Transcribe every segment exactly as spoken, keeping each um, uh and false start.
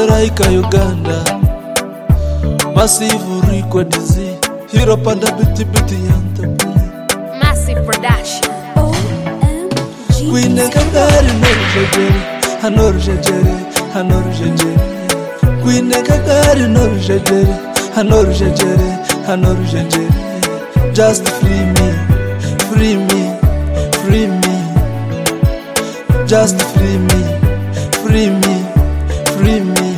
Seraika Uganda, Massive Records, Hero Panda Biti Biti Yantapuli, Massive Production. O M G. Queen Kakari Norjejere, Hanorjejere, Hanorjejere, Queen Kakari Norjejere, Hanorjejere, Hanorjejere, just free me, free me, free me, just free me, free me, free me.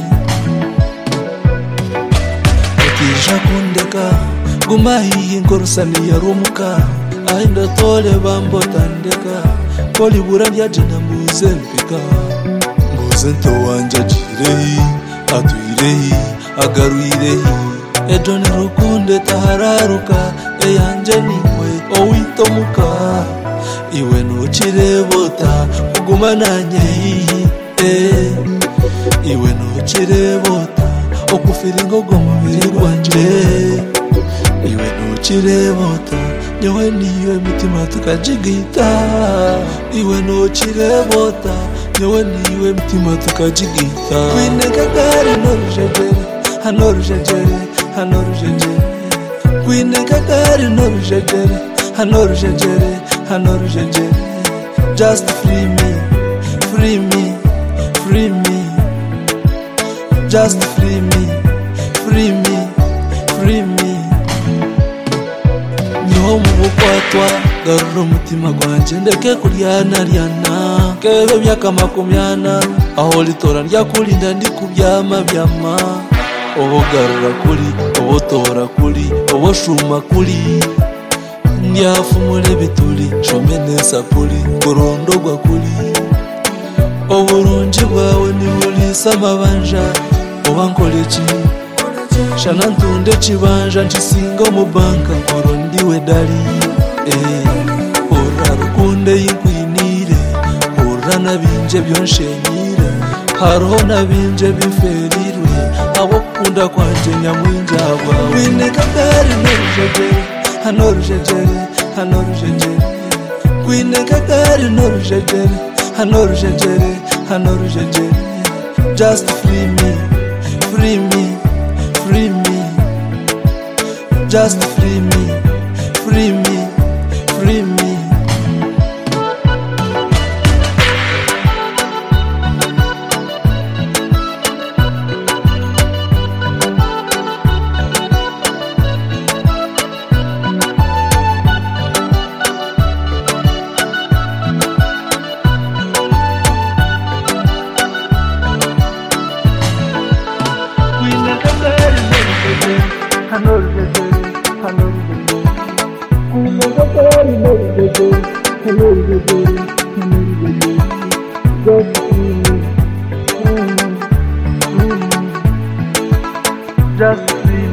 Ukisha kundeka, gumahi inkorusani ya rumuka, ainda tole bambo tandeka, koli burandi ajina mbuze mpika. Mbuze nto wanja jirehi, atuirehi, agaruirehi, edone rukunde tahararuka, eyanje niwe owito muka. Iwe nuchirebota, uguma nanyehi, eh. Iwe nuchirebota, okufiringo gomubiri gwanje. Iwe nuchirebota, nyewe niwe mitima tukajigita. Iwe nuchirebota, nyewe niwe mitima tukajigita. Queen Kakari Norjejere, Hanorjejere, Hanorjejere. Queen Kakari Norjejere, Hanorjejere, Hanorjejere. Just free me, free me, free me. Just free me, free me, free me. Nyo mukwatwa garura umutima gwanje ndeke kuryana ryana kebe myaka makumyana aho litora ndya kulinda ndi kubyama byama. Obo garura kuri, obo tora kuri, obo shuma kuri, ndyafumule bituli shomenesa kuri, kurondogwa kuri. Oburungi bwawe nibulisa amabanja, oba nkoleki shana ntunde kibanja nkisinga mu banka nkoro ndiwe dali. Eh, ora rukunde yinkwinire, ora nabinje byonshenyire, hariho nabinje biferirwe, abo kunda kwanje nyamwinja bwawe. Queen Kakari Norjejere, Hanorjejere, Hanorjejere. Queen Kakari Norjejere, Hanorjejere, Hanorjejere. Just free me, free me, free me. Just free me, free me, free me. Hanorjejere, Hanorjejere. Queen Kakari Norjejere, Hanorjejere, Hanorjejere. Just free me, free me, free me. Just free me.